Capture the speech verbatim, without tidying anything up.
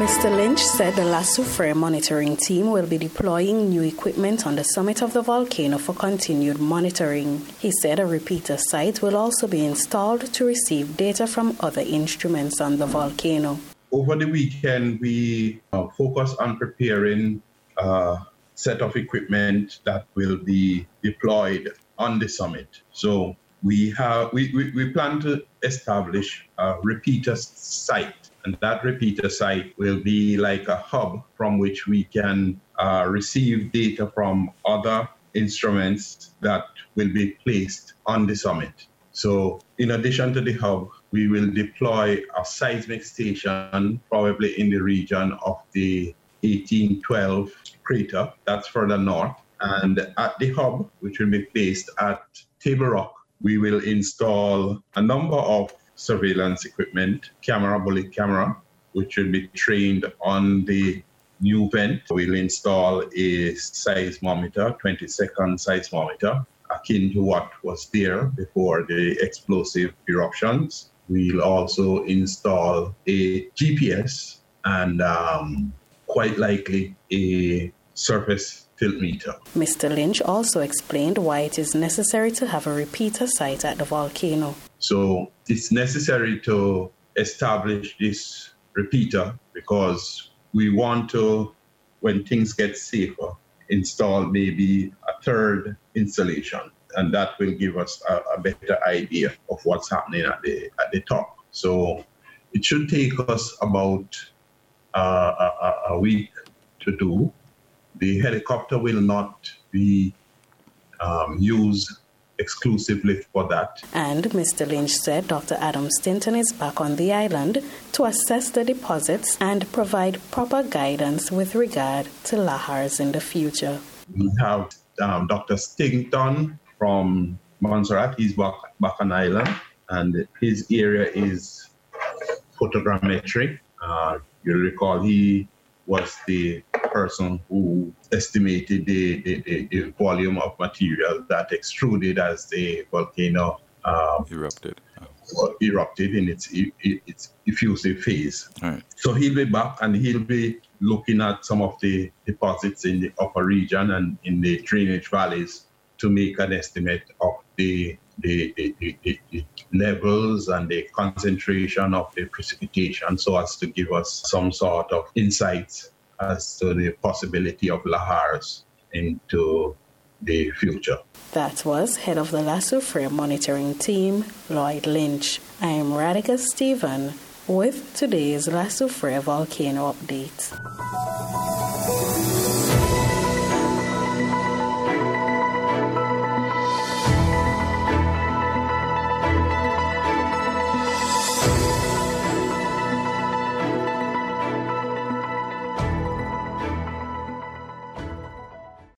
Mister Lynch said the La Soufrière monitoring team will be deploying new equipment on the summit of the volcano for continued monitoring. He said a repeater site will also be installed to receive data from other instruments on the volcano. Over the weekend, we uh, focused on preparing a set of equipment that will be deployed on the summit. So we have we, we, we plan to establish a repeater site. And that repeater site will be like a hub from which we can uh, receive data from other instruments that will be placed on the summit. So in addition to the hub, we will deploy a seismic station probably in the region of the eighteen twelve crater, that's further north. And at the hub, which will be placed at Table Rock, we will install a number of surveillance equipment, camera, bullet camera, which will be trained on the new vent. We'll install a seismometer, twenty second seismometer, akin to what was there before the explosive eruptions. We'll also install a G P S and um, quite likely a surface tilt meter. Mister Lynch also explained why it is necessary to have a repeater site at the volcano. So it's necessary to establish this repeater because we want to, when things get safer, install maybe a third installation, and that will give us a, a better idea of what's happening at the at the top. So it should take us about uh, a, a week to do. The helicopter will not be um, used exclusively for that. And Mister Lynch said Doctor Adam Stinton is back on the island to assess the deposits and provide proper guidance with regard to lahars in the future. We have um, Doctor Stinton from Montserrat. He's back, back on island, and his area is photogrammetry. Uh, you'll recall he was the person who estimated the, the, the, the volume of material that extruded as the volcano um, erupted. Oh. erupted in its its effusive phase. Right. So he'll be back and he'll be looking at some of the deposits in the upper region and in the drainage valleys to make an estimate of the the, the, the, the, the levels and the concentration of the precipitation, so as to give us some sort of insights as to the possibility of lahars into the future. That was head of the La Soufrière monitoring team, Lloyd Lynch. I am Radhika Stephen with today's La Soufrière volcano update.